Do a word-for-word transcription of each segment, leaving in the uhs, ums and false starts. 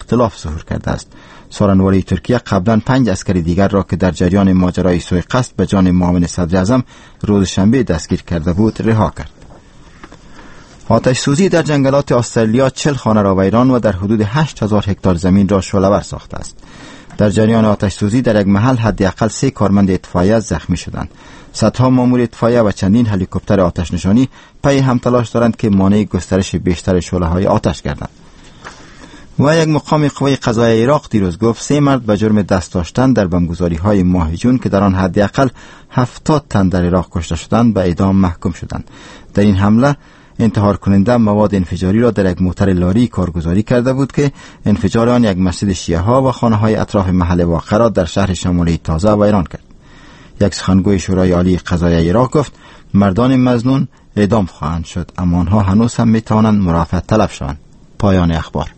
اختلاف ظهور کرده است. سخنگوی ترکیه قبلا پنج عسکری دیگر را که در جریان ماجرای سوء قصد به جان معاون صدر اعظم روز شنبه دستگیر کرده بود رها کرد. آتش سوزی در جنگلات استرالیا چهل خانه را ویران و در حدود هشت هزار هکتار زمین را شعله‌ور ساخته است. در جریان آتش سوزی در یک محل حداقل سه کارمند اطفائیه زخمی شدند. صدها مامور اطفائیه و چندین هلیکوپتر آتش نشانی پی هم تلاش دارند که مانع گسترش بیشتر شعله‌های آتش گردند. و یک مقام قوه قضایی عراق دیروز گفت سه مرد به جرم دست داشتن در بمبگذاری‌های ماه جون که در آن حداقل هفتاد تن در عراق کشته شدند به اعدام محکوم شدند. در این حمله انتحار کننده مواد انفجاری را در یک موتر لاری کارگزاری کرده بود که انفجار آن یک مسجد شیعه ها و خانه های اطراف محل واقع را در شهر شمالی تازه ویران کرد. یک سخنگوی شورای عالی قضایی عراق گفت مردان مظنون اعدام خواهند شد، اما آنها هنوز هم می توانند مرافعت طلب شوند. پایان اخبار.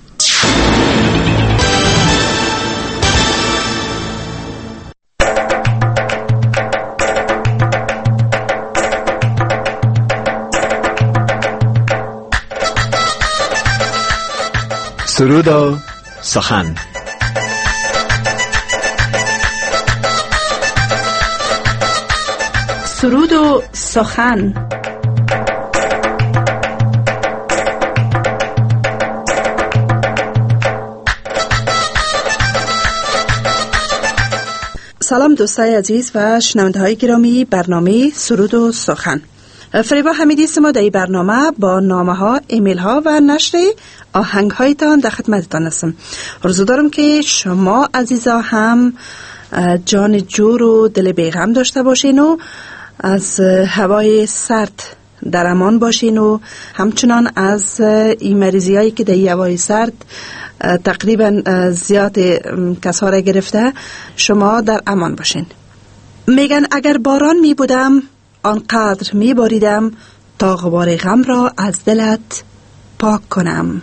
سرود و سخن. سرود و سخن. سلام دوستای عزیز و شنونده های گرامی برنامه سرود و سخن. فریبا حمیدی است. ما در این برنامه با نامه ها، ایمیل ها و نشر آهنگ هایتان در خدمتتان هستم. آرزو دارم که شما عزیزا هم جان جور و دل بیغم داشته باشین و از هوای سرد در امان باشین و همچنان از این مریضی هایی که در هوای سرد تقریبا زیاد کسا را گرفته شما در امان باشین. میگن اگر باران می بودم آنقدر می باریدم تا غبار غم را از دلت پاک کنم.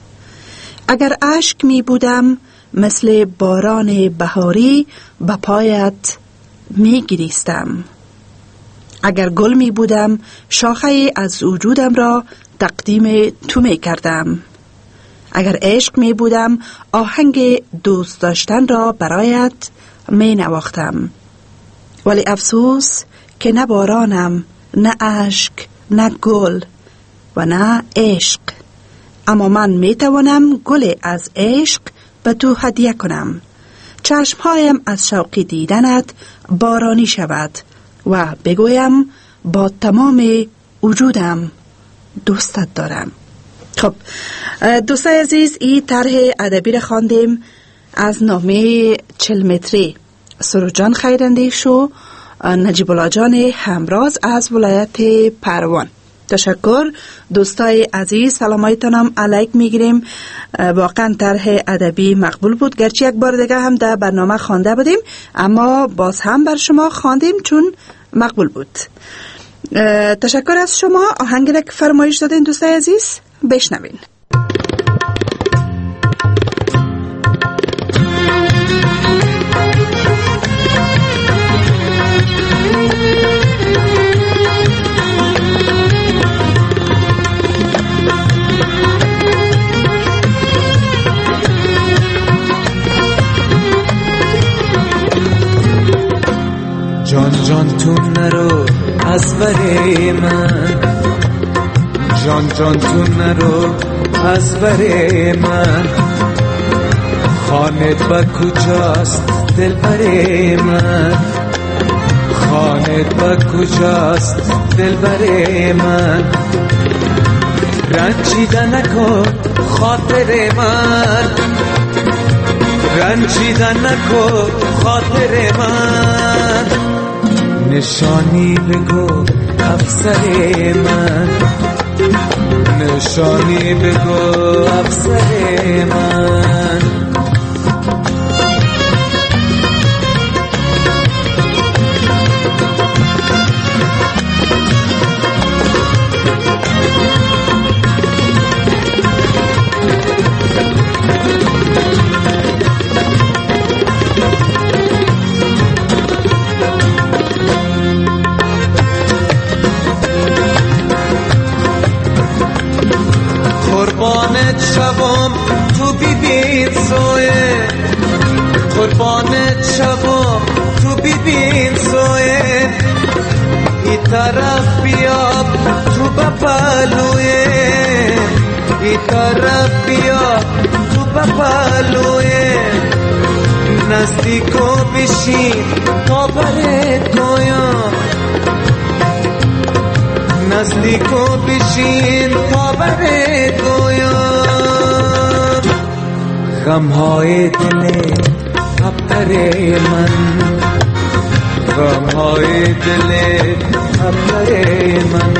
اگر اشک می بودم مثل باران بهاری به پایت می گریستم. اگر گل می بودم شاخه از وجودم را تقدیم تو می کردم. اگر عشق می بودم آهنگ دوست داشتن را برایت می نواختم. ولی افسوس که نه بارانم، نه اشک، نه گل و نه عشق، اما من می توانم گل از عشق به تو هدیه کنم. چشمهایم از شوق دیدنت بارانی شود و بگویم با تمام وجودم دوستت دارم. خب دوستای عزیز، این طرح ادبی را خواندیم از نامه چهل متری سروجان خیراندیشو نجیب الله جان همراز از ولایت پروان. تشکر دوستای عزیز، سلامایتانم علیک میگیریم. واقعا طرح ادبی مقبول بود، گرچه یک بار دیگه هم در برنامه خوانده بودیم اما باز هم بر شما خواندیم چون مقبول بود. تشکر از شما. آهنگ را که فرمایش دادین دوستای عزیز بشنوین. جان جان تو نرو از بر من، جان جان تو نرو از بر من، خانه با کجاست دل بر من، خانه با کجاست دل بر من، رنجیده نکن خاطر من، رنجیده نکن خاطر من، نشانی بگو افسر من، نشانی بگو افسر من. قربانت شوم تو بی قربانت شبا تو ببین سوئن ای طرف بیا تو بپلوئن ای طرف بیا تو بپلوئن نزدیکو بشین تا برت گویم نزدیکو بشین تا برت گویم غمهای دل ابتر من غمهای دل ابتر من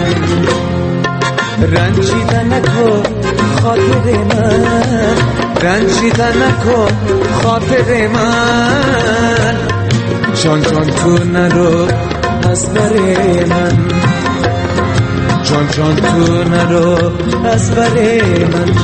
رنجیده نکن خاطر من رنجیده نکن خاطر من جان جان تو نرو از بر من جان جان تو نرو از بر من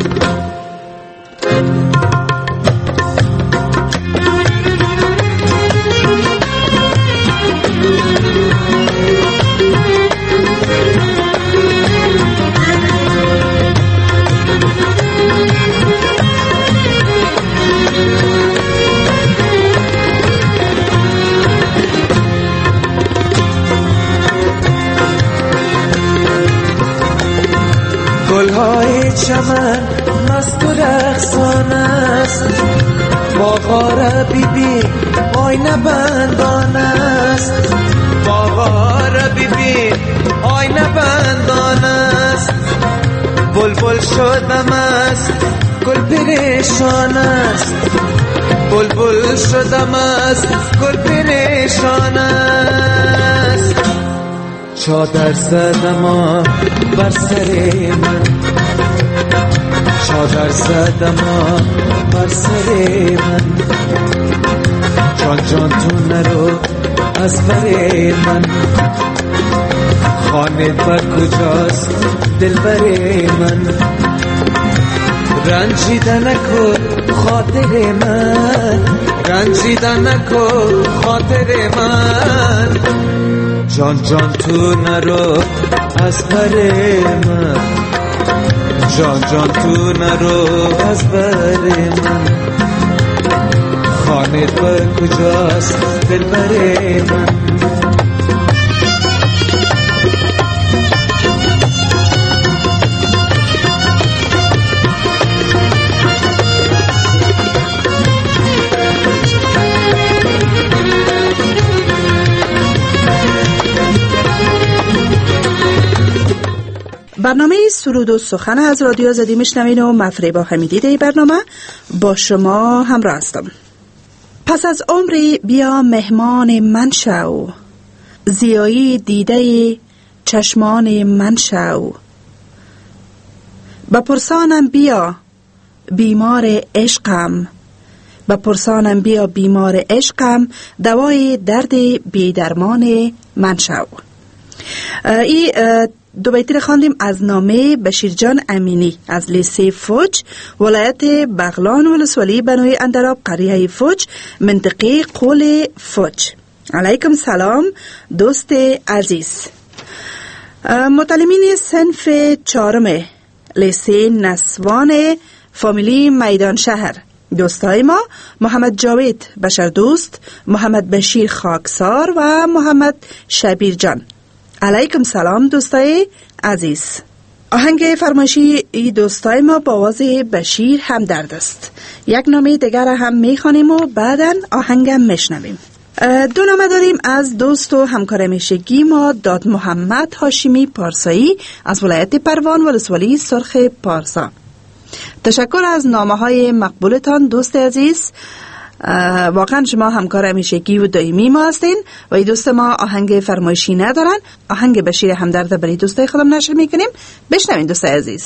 گلهای چمن مست و رقصان است باغا را بیبی آینه بندان است باغا را بیبی آینه بندان است بلبل شدم است گل پریشان است بلبل شدم است گل پریشان است چادر زدم بر سر من چادر زدم بر سر من جان جان تو نرو از بر من خانه بر کجاست دل بر من رنجیده نکن خاطر من رنجیده نکن خاطر من جان جان تو نرو از بر من جان جان تو نرو از بر من خانه بر کجاست دل بر من برنامه سرود و سخن از رادیو آزادی میشنوین و مفریبا حمیدی دی برنامه با شما همراه هستم. پس از عمری بیا مهمان من شو، زیایی دیده چشمان من شو. بپرسانم بیا بیمار عشقم، بپرسانم بیا بیمار عشقم، دوای درد بیدرمان من شو. ای دو بیتی را خواندیم از نامه بشیر جان امینی از لیسه فوج، ولایت بغلان ولسوالی بنوی اندراب، قریه فوج، منطقه قول فوج. علیکم سلام دوست عزیز. متعلمین صنف چهارم لیسه نسوان فامیلی میدان شهر، دوستای ما محمد جاوید بشر دوست، محمد بشیر خاکسار و محمد شبیر جان. علیکم سلام دوستای عزیز. آهنگ فرمایشی ای دوستای ما با آواز بشیر همدرد است. یک نامه دیگر هم میخوانیم و بعداً آهنگم میشنویم. دو نامه داریم از دوست و همکار همیشگی ما داد محمد هاشمی پارسایی از ولایت پروان ولسوالی سرخ پارسا. تشکر از نامه های مقبولتان دوست عزیز. واقعا شما همکار همیشگی و دائمی ما هستین و ای دوست ما آهنگ فرمایشی ندارن. آهنگ بشیر همدرد برای دوستای خودم نشر میکنیم. بشنوین دوست عزیز.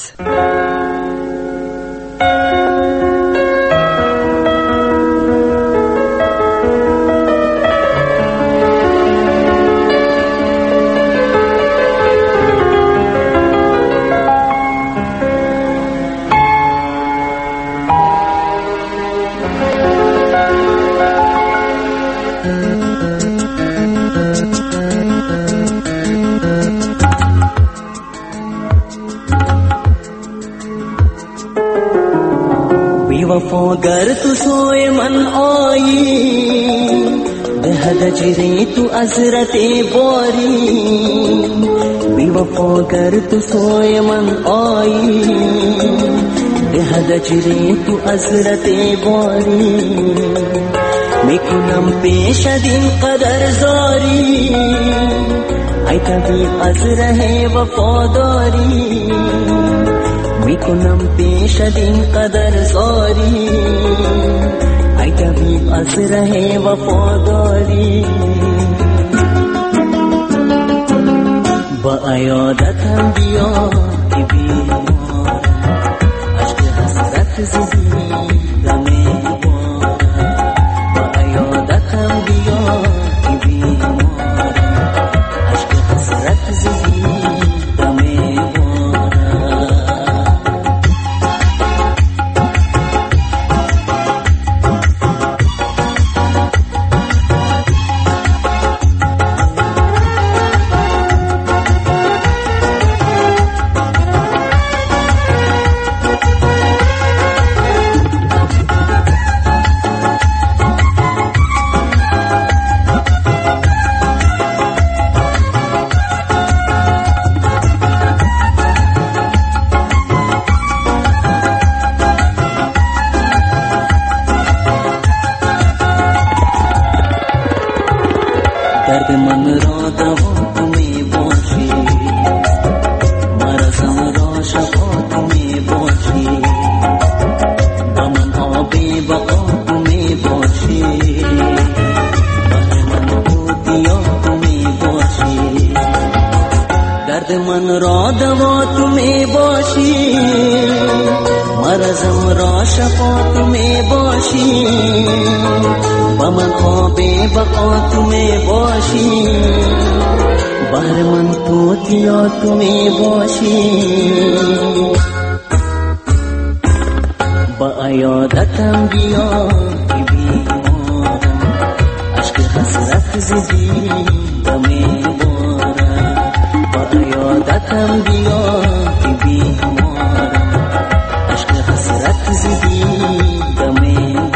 گر تو سوی من آیی به هدجری تو ازرت باری بی وفا گر تو سوی من آیی به هدجری تو ازرت باری میکنم پیش دین قدر زاری ای طبیب از ره وفاداری میکنم پیش دین قدر زاری ای طبیب از ره وفاداری با عیادتم بیا که بیمارم عشق حسرت زدی دمی بارم با عیادتم بیا که بیمارم عشق حسرت زدی دمی درد من را دوا تو می باشی مرزم را شفا تو می باشی با من آبی بقا تو می باشی بر من بودیا تو می باشی درد من را دوا تو می باشی مرزم را شفا تو می باشی با من آبی بقا تو می باشی بهر من توتیا تو می باشی با عیادتم بیا که بیمارم عشق حسرت زدی دمی بارم با عیادتم بیا که بیمارم عشق حسرت زدی دمی بارم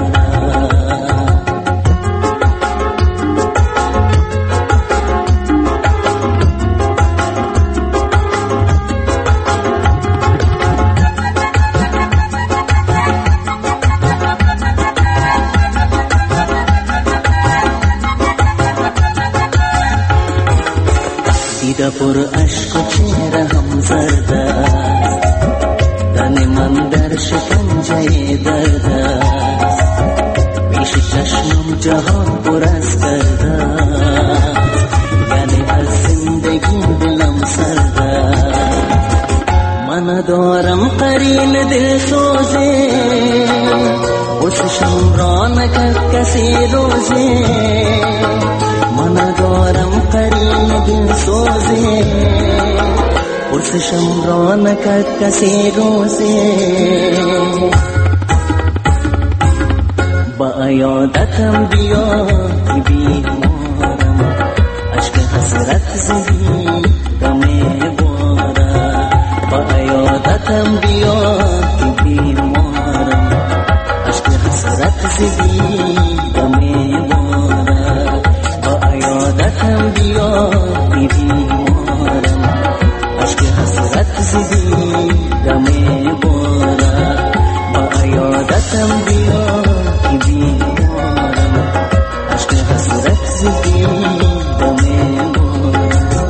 دیده پر عشق و چهره هم زرد است تن من در شکنجه درد است پیش چشمم جهان پر از درد است یعنی از زندگی دلم سرد است من دارم قرین دل سوزه پرسشم را نکرد کسی روزه من دارم قرین دل سوزه پرسشم را نکرد کسی روزه با عیادتم بیا که بیمارم عشق حسرت زدی دمی بارم با عیادتم بیا که بیمارم عشق حسرت زدی دمی بارم با عیادتم بیا که بیمارم عشق حسرت زدی دمی بارم با عیادتم بیا که بیمارم عشق حسرت زدی دمی بارم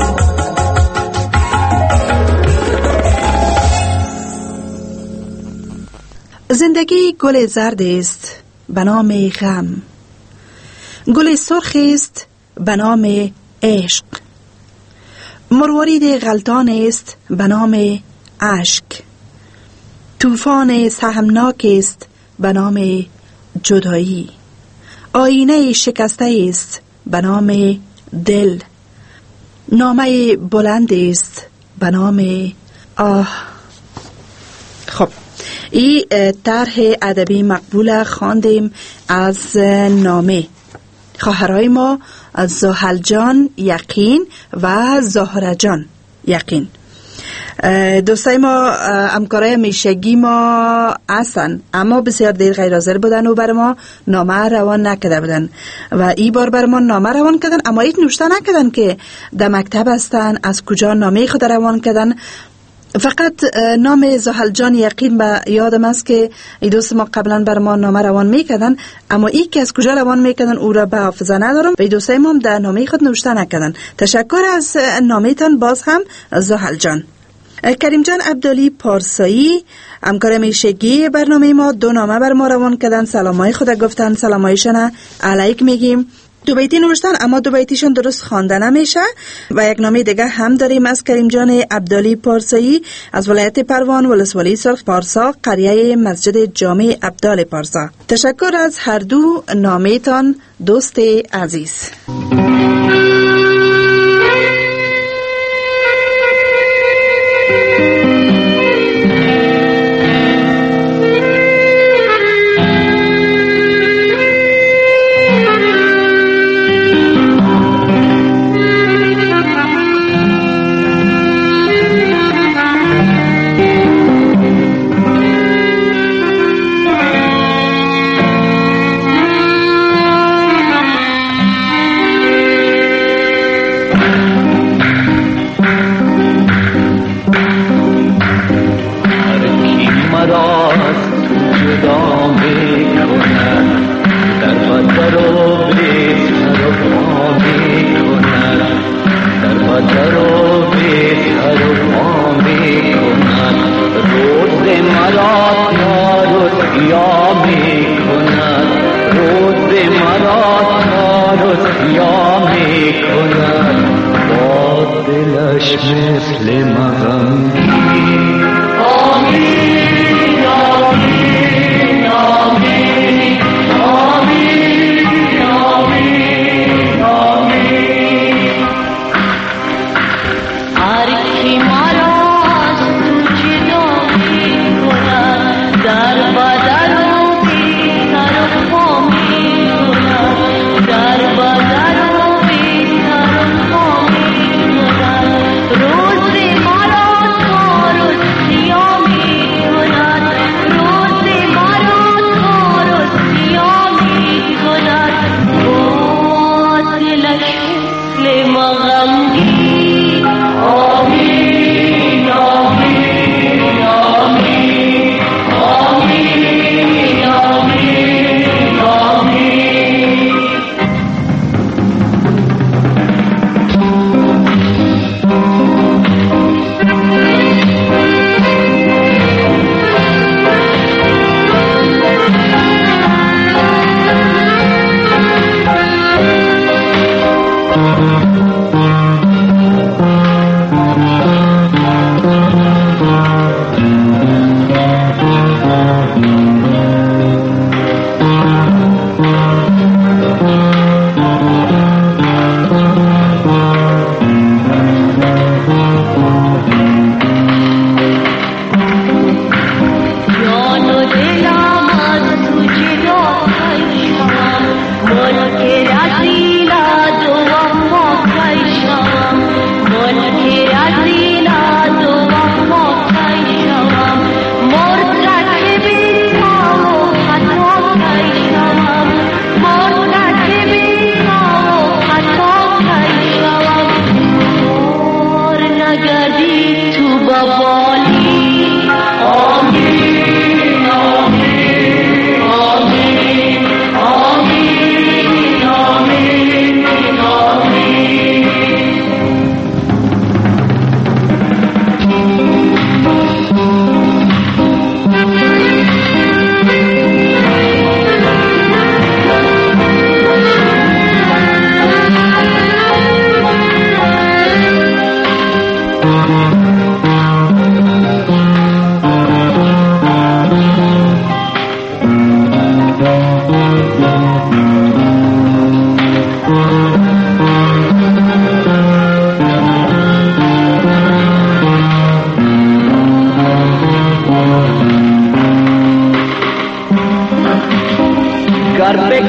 زندگی گل زرد است به نام غم، گل سرخ است به نام عشق، مروارید غلطان است به نام اشک، طوفان سهمناک است به نام جدایی، آینه شکسته است به نام دل، نامه بلند است به نام آه. خب این طرح ادبی مقبول خواندیم از نامه خواهرای ما زحل جان یقین و زهره جان یقین. دوستای ما، همکارای میشگی ما هستن اما بسیار دیر غیر حاضر بودن و بر ما نامه روان نکرده بودن و این بار بر ما نامه روان کردن، اما هیچ نوشته نکردن که در مکتب هستن، از کجا نامه خود روان کردن. فقط نام زحل جان یقین به یادم است که ای دوست ما قبلا بر ما نامه روان میکردن، اما ای که از کجا روان میکردن او را به حافظه ندارم و ای دوستای ما هم در نامه خود نوشته نکردن. تشکر از نامه تان باز هم زحل جان. کریم جان عبدالی پارسایی، همکار میشگی برنامه ما، دو نامه بر ما روان کردن، سلامای خود گفتن، سلامایشان علیک میگیم. دو بیتی نوشتن اما دو بیتیشون درست خوانده نمیشه. و یک نامه دیگه هم داریم از کریم جان عبدالی پارسایی از ولایت پروان، ولسوالی سرخ پارسا، قریه مسجد جامع عبدال پارسا. تشکر از هر دو نامه تان دوست عزیز.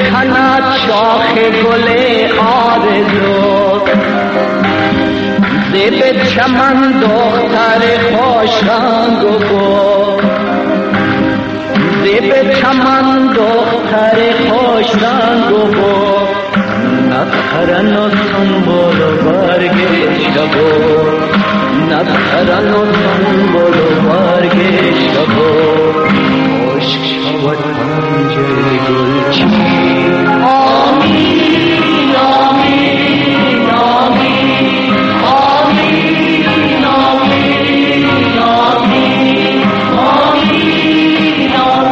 شاخ گل آرزو ز به چمن دختر خوش رنگ و بو به چمن دختر خوش رنگ و بو نتخرن و سنبول و برگشت بو نتخرن و سنبول و برگشت بو عشق شود پنجه گلچین آمین آمین آمین آمین آمین آمین آمین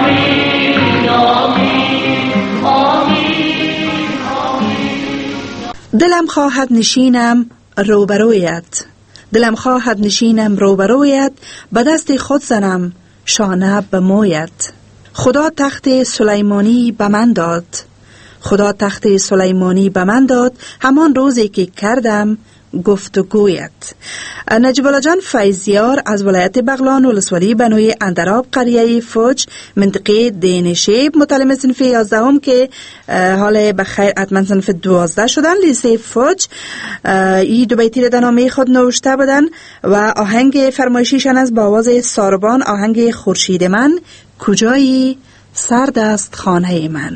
آمین آمین. دلم خواهد نشینم روبرویت، دلم خواهد نشینم روبرویت، به دست خود زنم شانه به مویت. خدا تخت سلیمانی به من داد، خدا تخت سلیمانی به من داد، همان روزی که کردم گفتگویت. نجیب الله جان فیضیار از ولایت بغلان ولسوالی بنوی اندراب قریه فوج منطقه دینشیب متعلم صنف یازدهم که حال بخیر حتما صنف دوازده شدن لیسه فوج این دو بیتی را در نامه خود نوشته بودن و آهنگ فرمایشیشان از با آواز ساربان آهنگ خورشید من کجایی سرد است خانه من.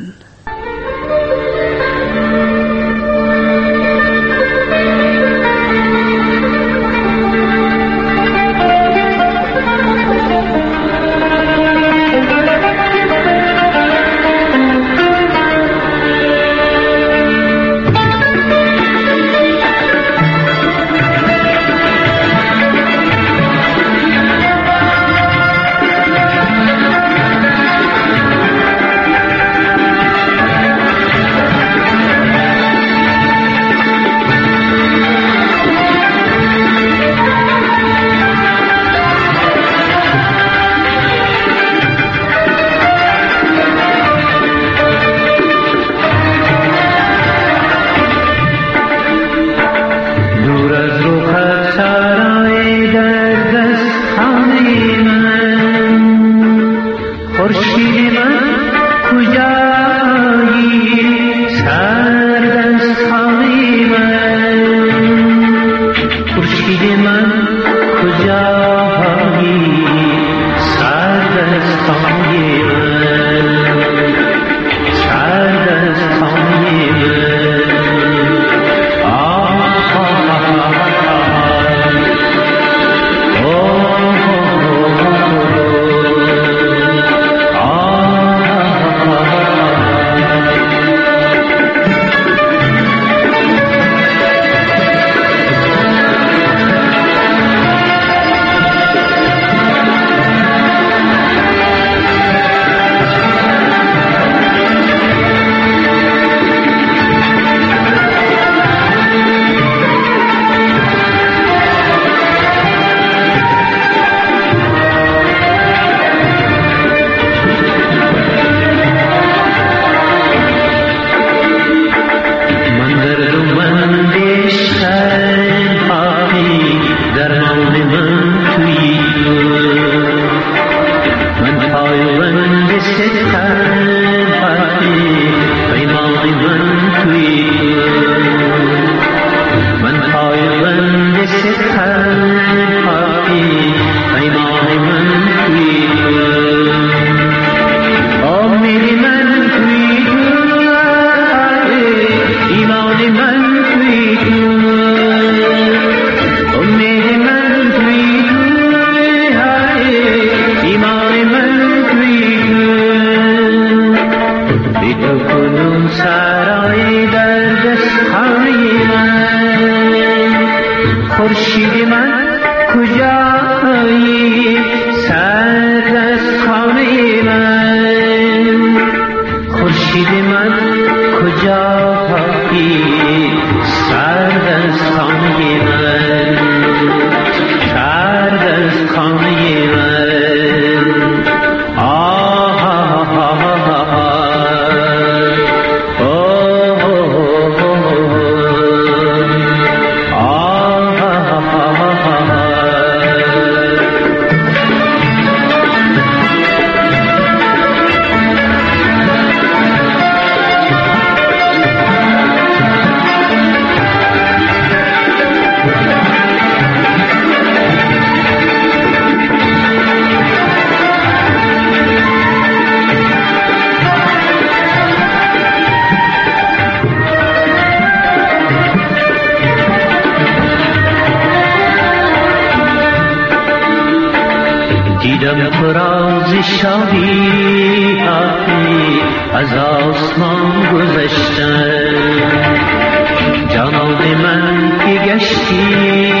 دیدم فراز شادی از آسمان گذشتن، جانان من که گشتی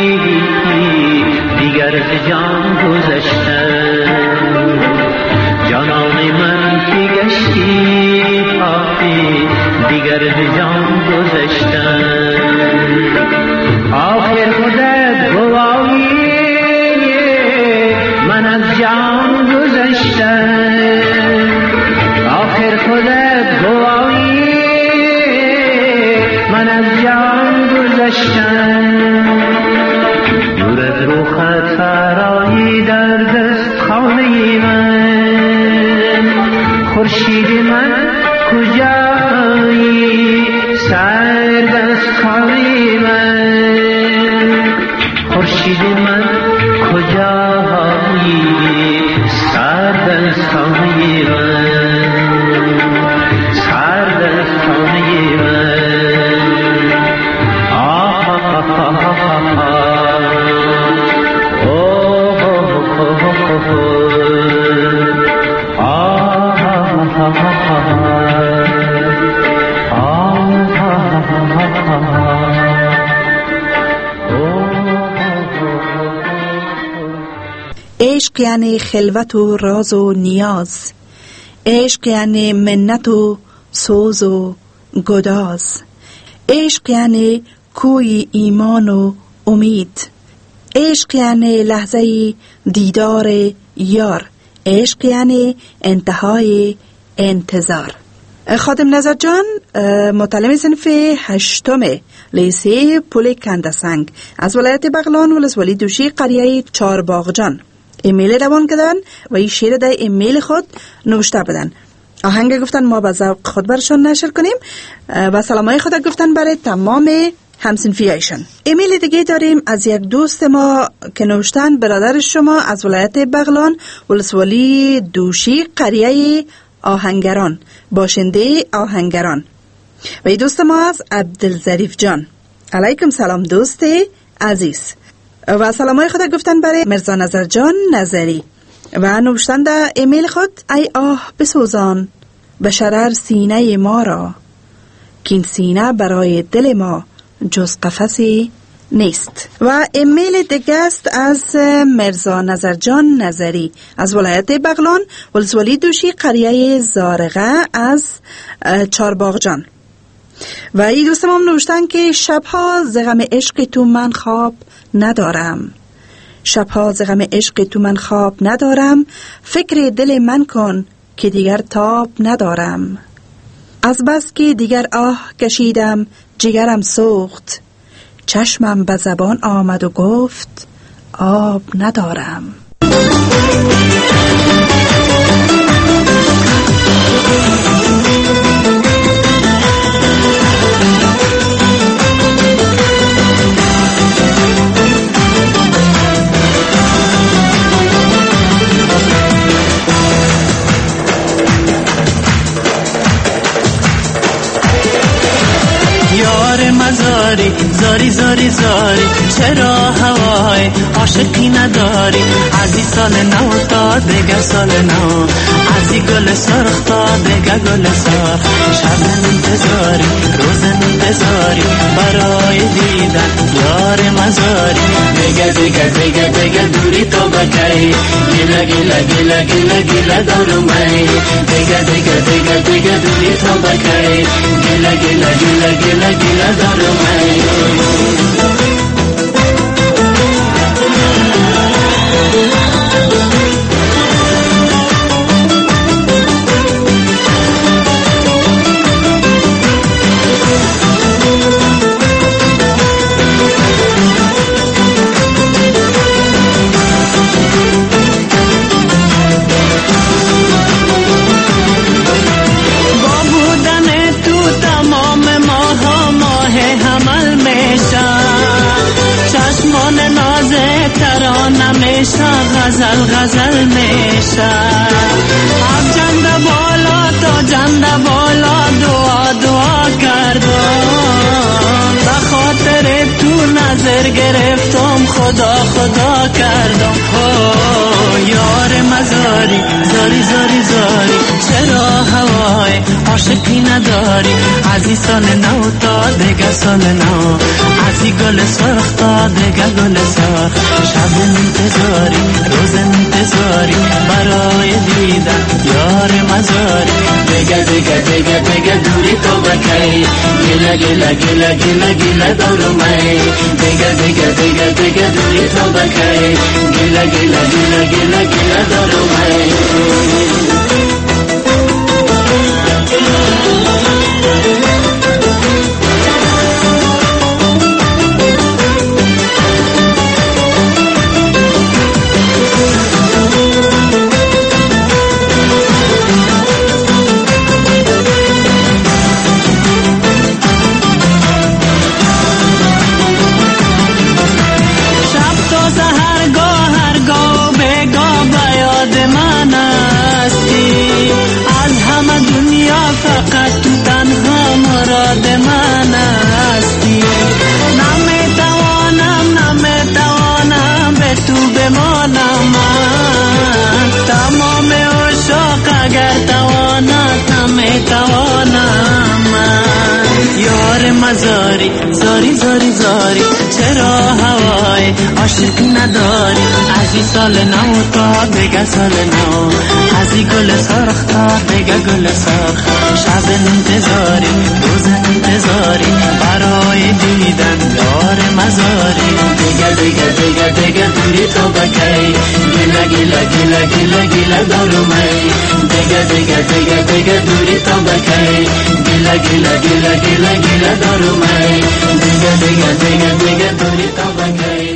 دیگر ز جان گذشتن، جانان من که گشتی دیگر ز جان گذشتن. آخر خودت گواهی من از جان گذشتم، آخر خودت گواهی من از جان گذشتم. دور از روخت فرایی در دست خانه من، خورشید من کجایی سر دست خانه من، خورشید من کجایی سر دست خانه من، سر دست خانه من. آه آه آه آه عشق یعنی خلوت و راز و نیاز، عشق یعنی منت و سوز و گداز، عشق یعنی کوی ایمان و امید، عشق یعنی لحظه دیدار یار، عشق یعنی انتهای انتظار. خادم نظر جان متعلم صنف هشتم لیسه پل کندسنگ از ولایت بغلان ولسوالی دوشی قریه چارباغجان ایمیل روان کردن و این شعر در ایمیل خود نوشته بدن. آهنگ گفتن ما به ذوق خود برشان نشر کنیم و سلامای خود گفتن برای تمام همسنفیایشان. ایمیل دیگه داریم از یک دوست ما که نوشتن برادر شما از ولایت بغلان ولسوالی دوشی قریه آهنگران باشنده آهنگران و این دوست ما از عبدالظریف جان. علیکم سلام دوست عزیز و سلامای خود گفتن برای مرزا نظر جان نظری و نوشتن در ایمیل خود ای آه بسوزان به شرر سینه ما را، کین سینه برای دل ما جز قفسی نیست. و ایمیل دیگه است از مرزا نظر جان نظری از ولایت بغلان ولسوالی دوشی قریه زارقه از چارباغجان و این دوستم هم نوشتن که شبها ز غم عشق تو من خواب ندارم، شبها ز غم عشق تو من خواب ندارم، فکر دل من کن که دیگر تاب ندارم، از بس که دیگر آه کشیدم جگرم سوخت، چشمم به زبان آمد و گفت آب ندارم. مزاری زاری زاری زاری چرا هوای عاشقی نداری، از این سال نو تا دیگر سال نو، از این گل سرخ تا دیگر گل سرخ، شب انتظاری روز انتظاری برای دیدن یار مزاری، دیگر دیگر دیگر دیگر دوری تو بکی، گیله گیله گیله گیله گیله دارو می، دیگر دیگر دیگر دیگر دوری تو بکی، گیله گیله گیله گیله گیله دارو می. غزل غزل میشه از جنده بالا تا جنده بالا دعا دعا کردم، به خاطر تو نظر گرفتم خدا خدا کردم. او یار زاری زاری زاری زاری چرا هوای عاشقی نداری از این سال نو تا دیگر سال نو از این گل سرخ تا دیگر گل سرخ شب انتظاری روز انتظاری برای دیدن یار مزاری دیگر دیگر دیگر دیگر دوری تو بکی گله گله گله گله گله دارو می دیگر دیگر دیگر دیگر دوری تو بکی گله گله گله گله گله دارو می زاری زاری زاری زاری چرا هوای عاشقی نداری از این سال نو تا دیگر سال نو از این گل سرخ تا دیگر گل سرخ شب انتظاری روز انتظاری برای دیدن یار مزاری دیگر دیگر دیگر دیگر دوری تو بکی گله گله گله گله گله دارو می دیگر دیگر دیگر دیگر دوری تو بکی گله گله گله گله گله دارو می دیگر دیگر دیگر دیگر دوری تو بکی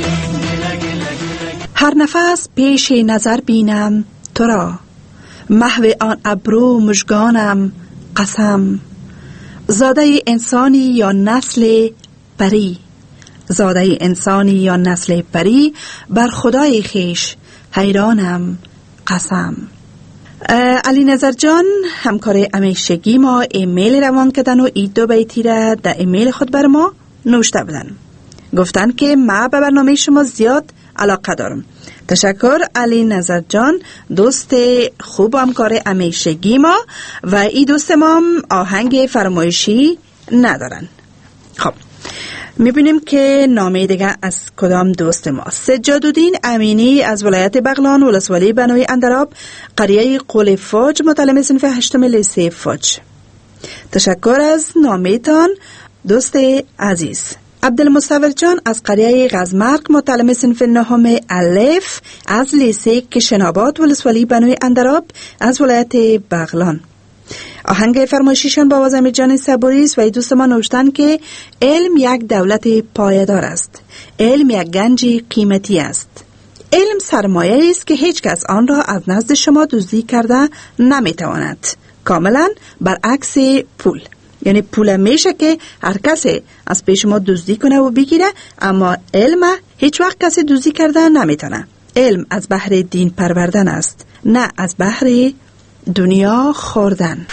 هر نفس پیش نظر بینم تو را محو آن ابرو مژگانم قسم زاده انسانی یا نسل پری زاده انسانی یا نسل پری بر خدای خیش حیرانم قسم. علی نظر جان همکار همیشگی ما ایمیل روان کردن و این دو بیتی را در ایمیل خود بر ما نوشته بودن. گفتن که ما به برنامه شما زیاد علاقه دارم. تشکر علی نظر جان، دوست خوب و همکار همیشگی ما، و این دوست ما آهنگ فرمایشی ندارن. خب میبینیم که نامه دیگه از کدام دوست ما. سجادالدین امینی از ولایت بغلان، ولسوالی بنوی اندراب، قریه قول فوج، متعلم صنف هشتم لیسه فوج. تشکر از نامه تان دوست عزیز. عبدالمصور جان از قریه غزمرق، متعلم صنف نهم الف از لیسه کشناباد، ولسوالی بنوی اندراب از ولایت بغلان. آهنگ فرمایشیشان با آواز امیرجان صبوری است و این دوست ما نوشتن که علم یک دولت پایدار است. علم یک گنج قیمتی است. علم سرمایه است که هیچ کس آن را از نزد شما دزدی کرده نمیتواند. کاملا برعکس پول. یعنی پول میشه که هر کسی از پیش شما دزدی کنه و بگیره، اما علم هیچ وقت کسی دزدی کرده نمیتونه. علم از بحر دین پروردن است، نه از بحر دنیا خوردن.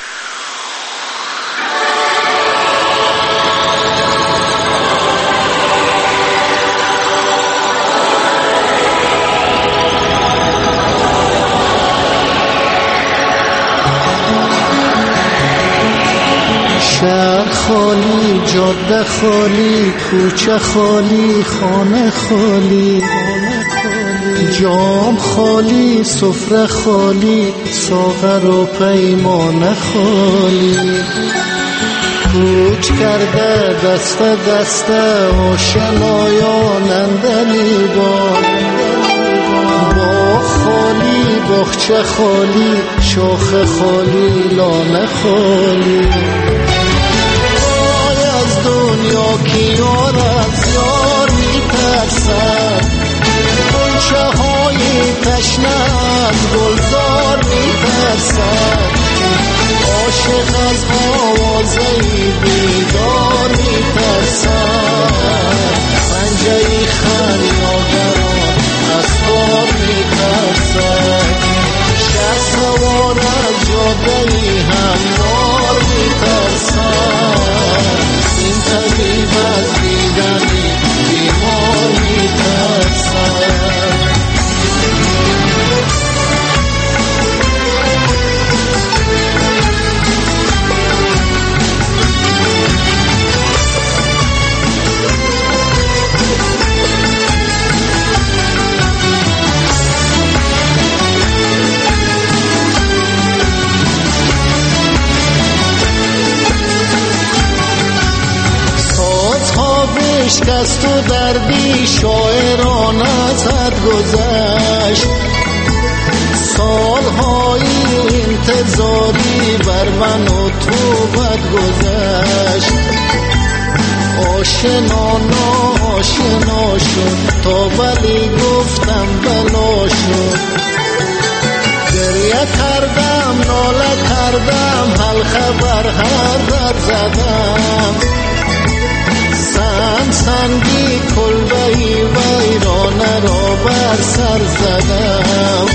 شهر خالی، جاده خالی، کوچه خالی، خانه خالی، جام خالی، سفره خالی، ساغر و پیمانه خالی. کوچ کرده دست دست آشنایان اندلیبان، با خالی باغچه خالی، شاخ خالی لانه خالی. وای از دنیا کی یار از یار میترسد، غنچه های تشنه از گلزار میترسد، عاشق از آوازه بیدار میترسد، پنجه خریداران از کار میترسد، شهر سوار از جاده هموار میترسد، این طبیب از دیدن بیمار میترسد. عشق از تو دردی شاعران ازت گذشت، سالهای انتظاری بر من و تو بد گذشت. آشنا ناشنا شد تا ولی گفتم بلا شد. گریه کردم ناله کردم حال خبر هر در زدم. سنگ سنگی کلبهی ویرانه را بر سر زدم.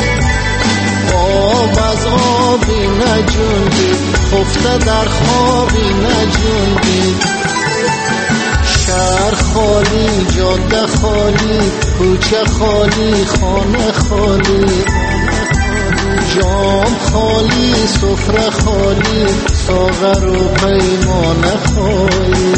آب از آبی نجوندید، خفته در خوابی نجوندید. شهر خالی، جاده خالی، کوچه خالی، خانه خالی. جام خالی، سفره خالی، ساغر و پیمانه خالی.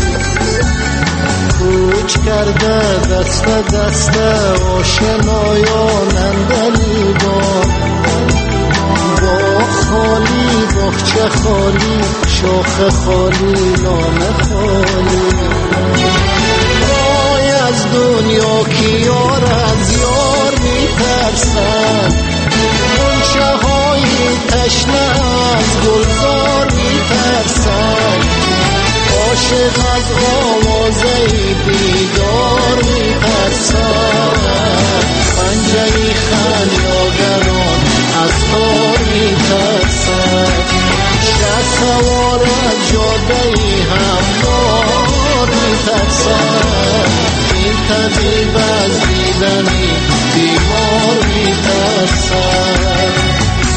کوچ کرده دست دست آشنایان اندلیبان. باغ خالی، باغچه خالی، شاخ خالی، لانه خالی. وای از دنیا که یار از یار میترسد، غنچه های تشنه از گلزار میترسد. عاشق از آوازه بیدار میترسد، پنجه خلیاگران از تار میترسد. شه سوار از جاده هموار میترسد، این طبیب از دیدنی بیمار میترسد.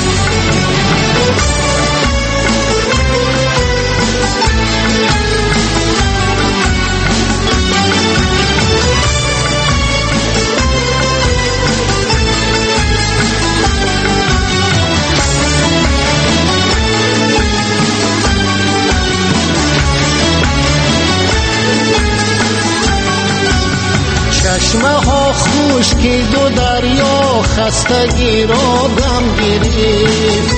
چشمه ها خشکید و دریا خستگی را دم گرفت.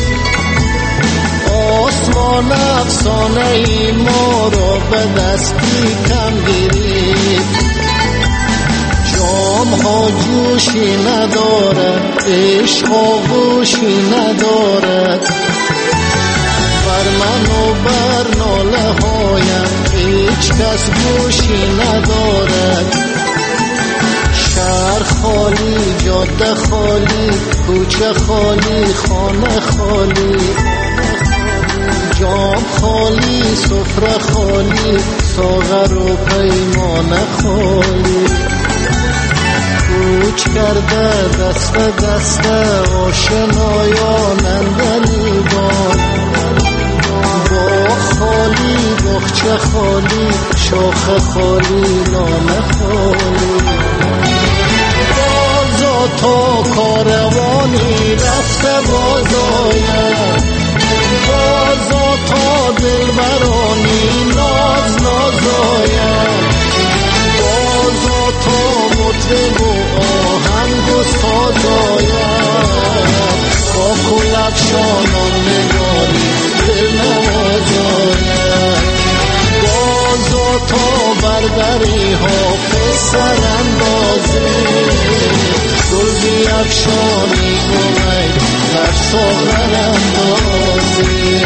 آسمان افسانه ای ما را به دستی کم گرفت. جام ها جوشی ندارد، عشق آغوشی ندارد. بر من و بر ناله هایم هیچ کس گوشی ندارد. شهر خالی، جاده خالی، کوچه خالی، خانه خالی. جام خالی، سفره خالی، ساغر و پیمانه خالی. کوچ کرده دست دست آشنایان اندلیبان. باغ خالی، باغچه خالی، شاخ خالی، لانه خالی. تا کاروانی رفته باز آید، بازا تا دلبرانی ناز ناز آید. بازا تا مطرب و آهنگ و ساز آید، با کلفشانان نگاری دل نواز آید. بازا تا بردری حافظ سر اندازه، گل بیفشانی گوی در ساغر اندازی.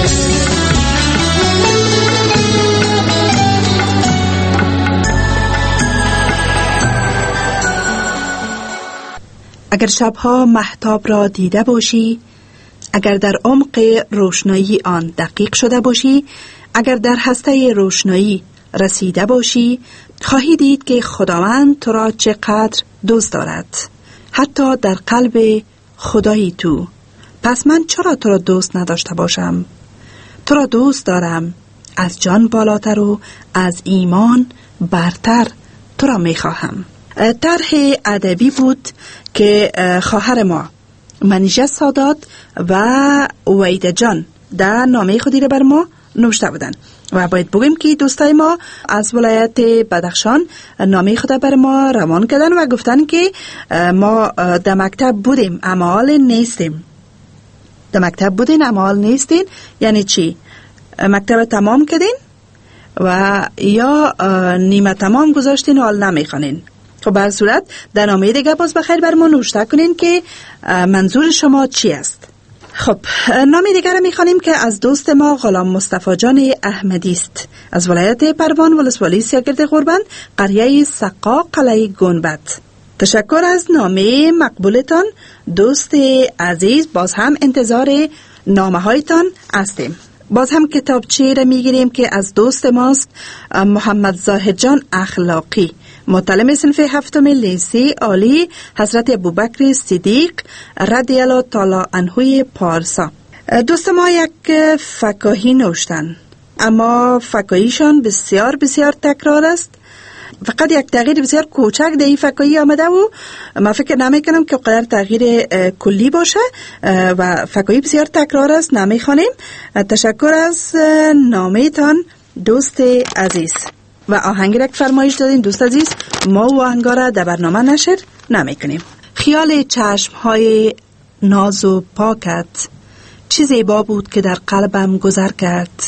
اگر شبها مهتاب را دیده باشی، اگر در عمق روشنایی آن دقیق شده باشی، اگر در هسته روشنایی رسیده باشی، خواهی دید که خداوند تو را چقدر دوست دارد، حتی در قلب خدای تو. پس من چرا تو را دوست نداشته باشم؟ تو را دوست دارم، از جان بالاتر و از ایمان برتر تو را می خواهم. طرح ادبی بود که خواهر ما منیژه سادات و ویده جان در نامه خودی را بر ما نوشته بودند و باید بگویم که دوستای ما از ولایت بدخشان نامه خود بر ما روان کردن و گفتن که ما در مکتب بودیم اما حال نیستیم. در مکتب بودین اما حال نیستین یعنی چی؟ مکتب تمام کردین و یا نیمه تمام گذاشتین و حال نمیخوانین. خب بر صورت در نامه دیگه باز بخیر بر ما نوشته کنین که منظور شما چی است. خب نامه دیگر میخوانیم که از دوست ما غلام مصطفی جان احمدی است، از ولایت پروان، ولسوالی سیاگرد غربند، قریه سقا، قلعه گنبد. تشکر از نامه مقبولتان دوست عزیز. باز هم انتظار نامه هایتان هستیم. باز هم کتابچه را میگیریم که از دوست ماست محمد زاهد جان اخلاقی، متعلم صنف هفتم لیسه عالی حضرت ابوبکر صدیق رضی الله تعالی عنه پارسا. دوست ما یک فکاهی نوشتن، اما فکاهیشان بسیار بسیار تکرار است. فقط یک تغییر بسیار کوچک در این فکاهی آمده و من فکر نمی کنم که قدر تغییر کلی باشه و فکاهی بسیار تکرار است، نمی خوانیم. تشکر از نامه تان دوست عزیز. و آهنگ را که فرمایش دادین دوست عزیز، ما و آهنگا را در برنامه نشر نمی کنیم. خیال چشم های ناز و پاکت چه زیبا بود که در قلبم گذر کرد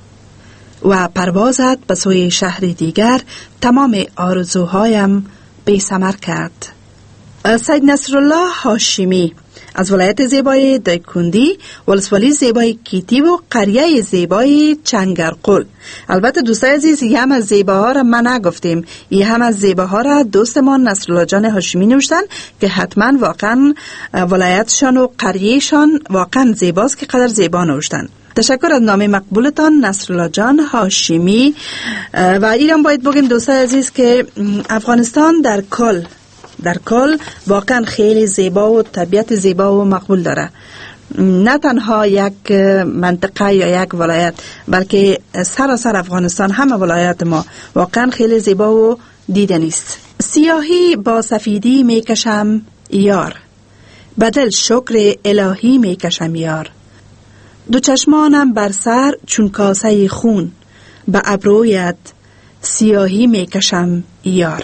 و پروازت به سوی شهر دیگر تمام آرزوهایم بی ثمر کرد. سید نصرالله هاشمی از ولایت زیبای دایکندی، ولسوالی زیبای کیتی و قریه زیبای چنگرقل. البته دوستای عزیز، یه هم از زیباها را ما نگفتیم، یه هم از زیباها را دوستمان نصرالله جان هاشمی نوشتن که حتما واقعا ولایتشان و قریهشان واقعا زیباست که قدر زیبا نوشتن. تشکر از نامه مقبولتان نصرالله جان هاشمی. و ایران باید بگیم دوستای عزیز که افغانستان در کل در کل واقعا خیلی زیبا و طبیعت زیبا و مقبول داره. نه تنها یک منطقه یا یک ولایت، بلکه سراسر افغانستان، همه ولایت ما واقعا خیلی زیبا و دیدنی است. سیاهی با سفیدی میکشم یار، بدل شکر الهی میکشم یار. دو چشمانم بر سر چون کاسه خون، به ابرویت سیاهی میکشم یار.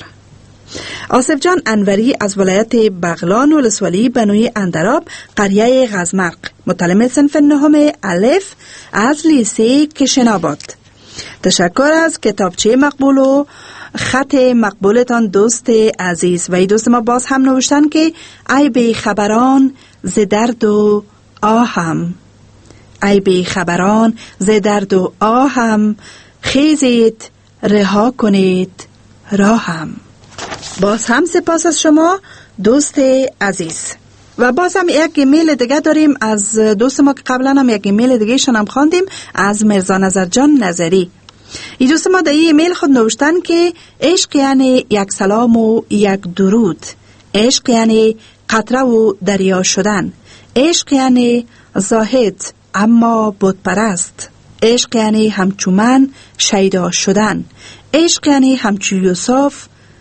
آصف جان انوری از ولایت بغلان، ولسوالی بنوی اندراب، قریه غزمرق، متعلم صنف نهم الف از لیسه کشناباد. تشکر از کتابچه مقبول و خط مقبولتان دوست عزیز. و ای دوست ما باز هم نوشتن که ای بی خبران ز درد و آهم، ای بی خبران ز درد و آهم، خیزید رها کنید راهم. باز هم سپاس از شما دوست عزیز. و باز هم یک ایمیل دیگه داریم از دوست ما که قبلا هم یک ایمیل دیگه شون هم خواندیم، از مرزا نظر جان نظری. این دوست ما در این ایمیل خود نوشتن که عشق یعنی یک سلام و یک درود، عشق یعنی قطره و دریا شدن، عشق یعنی زاهد اما بت پرست، عشق یعنی همچو من شیدا شدن، عشق یعنی همچو یوسف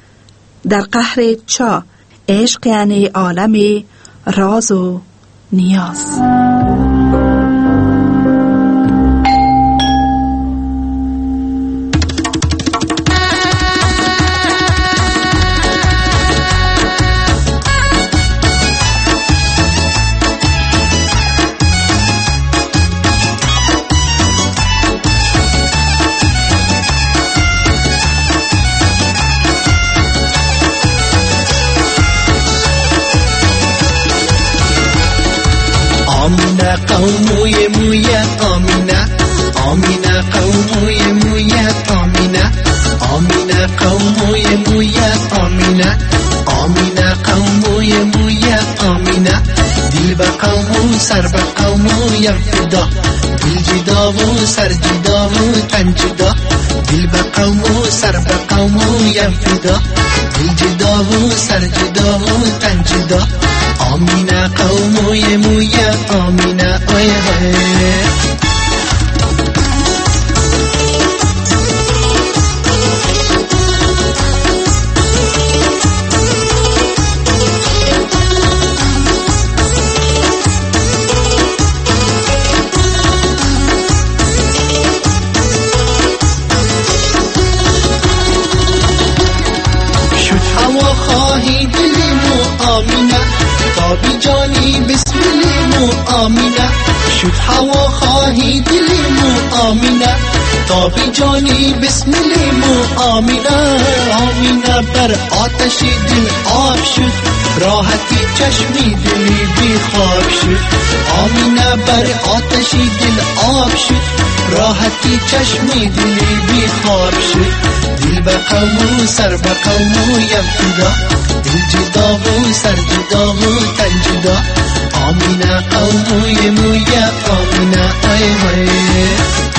در قهر چا، عشق یعنی عالم راز و نیاز. قوموی مویه آمینه آمینه قوموی مویه آمینه آمینه قوموی مویه آمینه آمینه قوموی مویه آمینه دل به قومو سر به قومو یم فدا، دل جدا و سر جدا و تن جدا، دل به قومو سر به قومو یم فدا، دل جدا و سر جدا و تن جدا. آمینه قوموی مویه آمینه آیه آیه. شد هوا خواهی دلی مو آمینه، تابی جانی بسم الله مو آمینه، شد هوا خواهی دلی مو آمینه، آفتابی جانی بسم لیمو آمینا آمینا بر آتشی دل آب شد راحتی چشمی دلی بی خواب شد آمینا بر آتشی دل آب شد راحتی چشمی دلی بی خواب شد دل به قومو سر به قومو یم فدا دل جدا و سر جدا و تن جدا آمینا قوموی مویا آمینا ای وی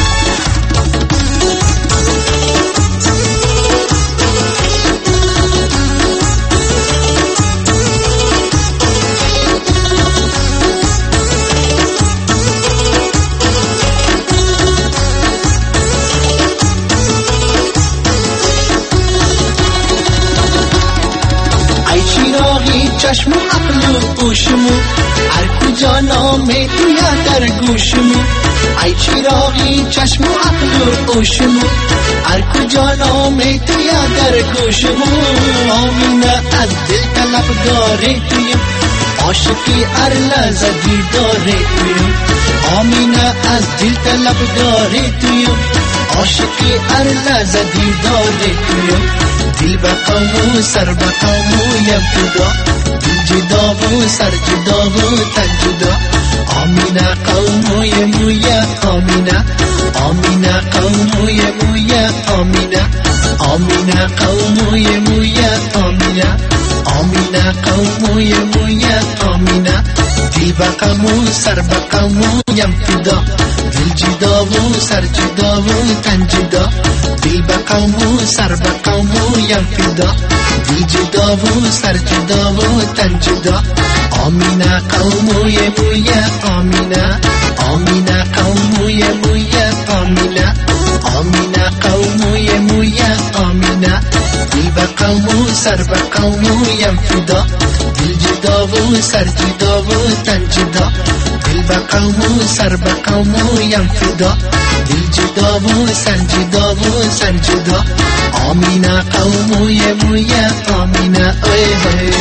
چشم و عقل و اوشمو هر کجا نام تویا در گوشمو ای چراغی چشم و عقل و اوشمو هر کجا نام تویا در گوشمو آمینا از دل طلبگاری تویم عاشقی هر لحظه دیداری تویم آمینا از دل طلبگاری تویم عاشقی هر لحظه دیداری تویم دل به قومو سر به قومو یم فدا دل جدا و سر جدا و تن جدا آمینا قوموی مویا آمینا آمینا قوموی مویا آمینا آمینا قوموی مویا آمینا آمینا قوموی مویا آمینا دل به قومو سر به قومو یم فدا دل جدا و سر جدا و تن جدا دل به قومو سر به قومو یم فدا دل جدا و سر جدا و تن جدا آمینا قوموی مویا آمینا آمینا قوموی مویا آمینا آمینا قوموی مویا آمینا دل به قومو سر به قومو یم فدا دل جدا و سر جدا و تن جدا دل به قومو سر به قومو یم فدا دل جدا و سر جدا و سر جدا آمینا قوموی مویا آمینا ای وی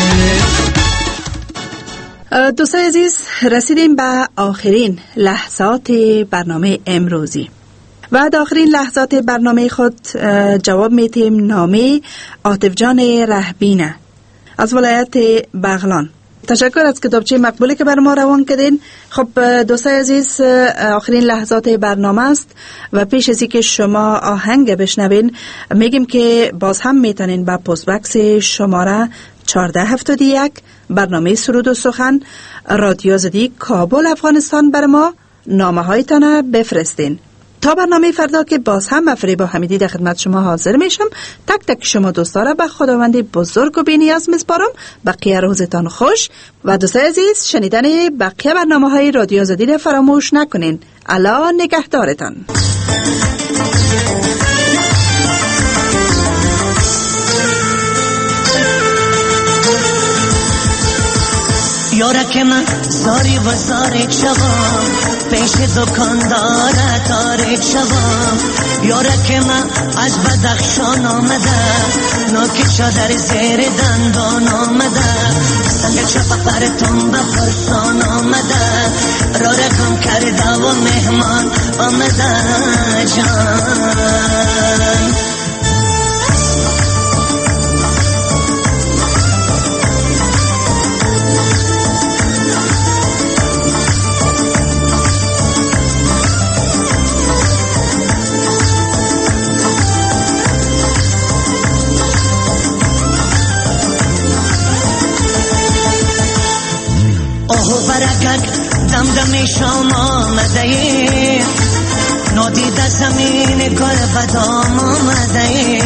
دوستان عزیز رسیدیم به آخرین لحظات برنامه امروزی و در آخرین لحظات برنامه خود جواب میتیم نامه عاطف جان رهبینه از ولایت بغلان. تشکر از کتابچه مقبولی که بر ما روان کردین. خب دوستان عزیز آخرین لحظات برنامه است و پیش از اینکه شما آهنگ بشنوین میگیم که باز هم میتونین با پست بکس شماره چهارده هفتاد و یک برنامه سرود و سخن رادیو آزادی کابل افغانستان بر ما نامه هایتان بفرستین. تا برنامه فردا که باز هم فریبا حمیدی در خدمت شما حاضر میشم. تک تک شما دوستا را به خداوند بزرگ و بی‌نیاز میسپارم. بقیه روزتان خوش و دوستان عزیز شنیدن بقیه برنامه های رادیو آزادی را فراموش نکنین. الله نگهدارتان. یارک من زاری و زارک شوام پیش دکاندار تارک شوام یارک من از بدخشان آمده نوک چادر زیر دندان آمده سنگ چپا پرتون به فرسان آمده را رقم کرده و مهمان آمده جان دمدم شام آمده ای نادیده زمین گل بدام آمده ای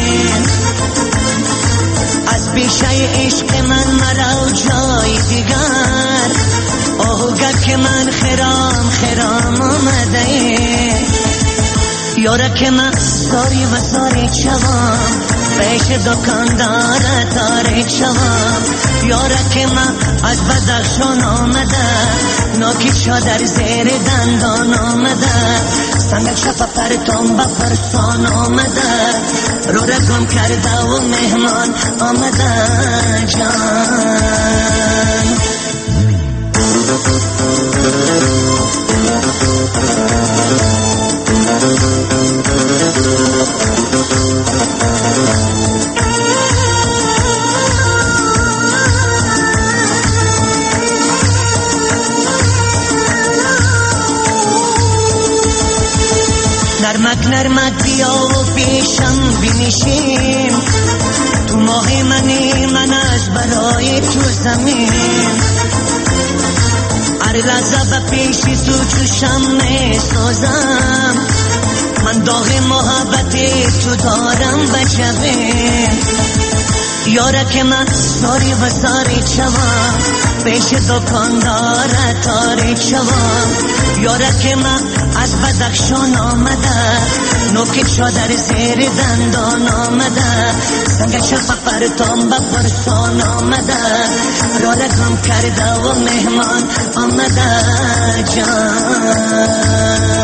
از پیشه عشق من مرا جای دیگر آهوگه که من خرام خرام آمده ای یارک من ساری و ساری شوام پیش دکاندار تارک شوام یارک من از بدخشان آمده نوکی چادر زیر دندان آمده سنگ چپا پرتون به فرسان آمده رو رگم کرده و مهمان آمده جان Thank you. نرمک بیا و پیشم بنشین، تو ماه منی من از برای تو زمین، هر لحظه به پیش تو چشم می سازم، من داغ محبت تو دارم بجوین. یاره که من ساری و ساری چوام، پیش دکاندار تاری چوام، یاره که من از بدخشان آمده، نوک چادر زیر دندان آمده، سنگ شب پرتام به پرسان آمده، را رقم کرده و مهمان آمده جان.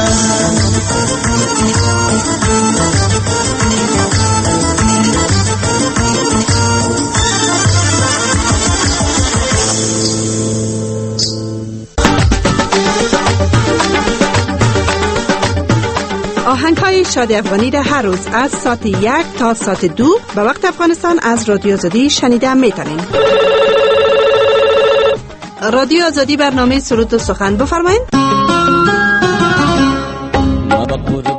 آهنگ های شادی افغانی را هر روز از ساعت یک تا ساعت دو به وقت افغانستان از رادیو آزادی شنیده میتونید. رادیو آزادی برنامه سرود و سخن، بفرمایید.